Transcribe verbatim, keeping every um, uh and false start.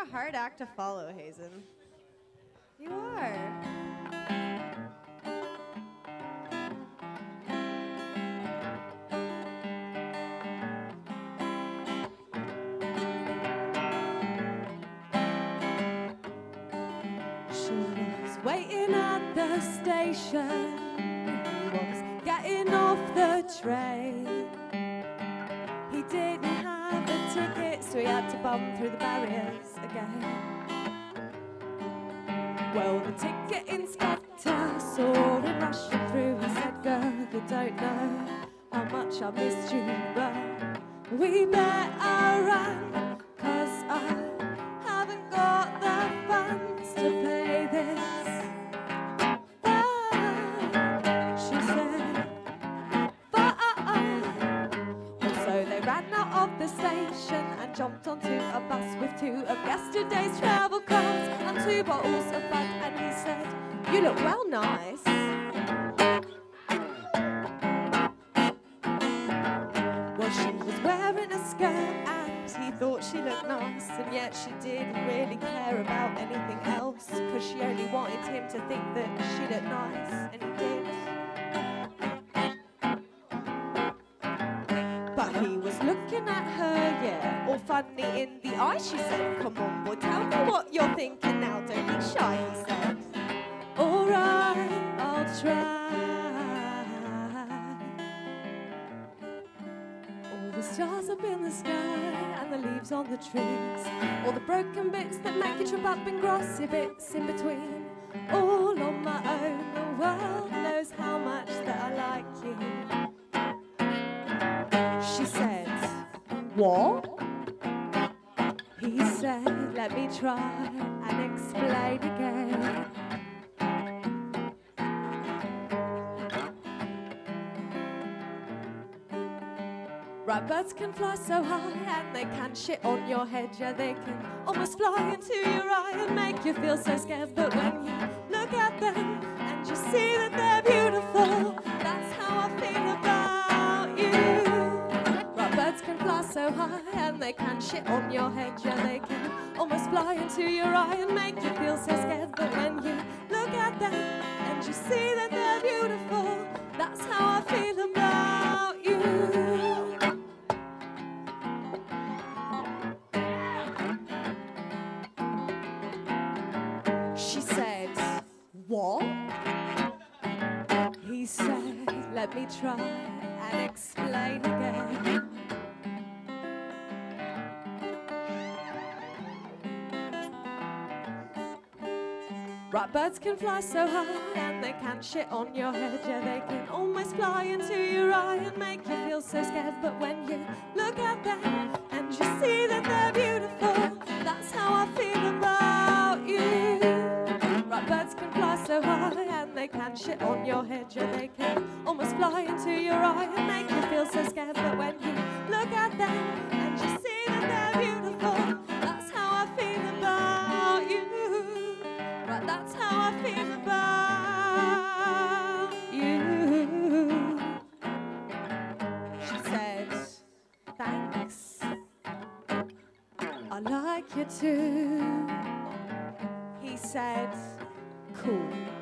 a hard act to follow, Hazen. You are. She was waiting at the station. He was getting off the train. He didn't have a ticket, so he had to bump through the barriers again. Well, the ticket inspector saw him rushing through. He said, girl, you don't know how much I missed you, but we better run, 'cause I haven't got the funds to pay this. But she said, but so they ran out of the station and jumped onto a bus with two of yesterday's travel clothes and two bottles of bud. And he said, you look well nice. Well, she was wearing a skirt and he thought she looked nice, and yet she didn't really care about anything else, 'cause she only wanted him to think that she looked nice, and he did. But he was looking at her, yeah, all funny in the eye. She said, come on boy, tell me what you're thinking now, don't be shy, he said. Alright, I'll try. All the stars up in the sky and the leaves on the trees, all the broken bits that make you trip up and grassy bits in between, all on my own. The world knows how much that I like you. She said, what? He said, let me try and explain again. Right, birds can fly so high and they can shit on your head. Yeah, they can almost fly into your eye and make you feel so scared. But when you look at them and you see that they're beautiful, that's how I feel about you. Right, birds can fly so high and they can shit on your head. Yeah, they can almost fly into your eye and make you feel so scared. But when you look at them and you see that they're beautiful, that's how I feel about you. She said, what? He said, let me try and explain again. Right, birds can fly so high and they can shit on your head. Yeah, they can almost fly into your eye and make you feel so scared. But when you look at them and you see that they're beautiful, that's how I feel about you. Right, birds can fly so high and they can shit on your head. Yeah, they can almost fly into your eye and make you feel so scared. But when you look at them and you see that they're beautiful, that's how I feel about you. Right, that's how I feel about you. She said, thanks, I like you too. He said, cool.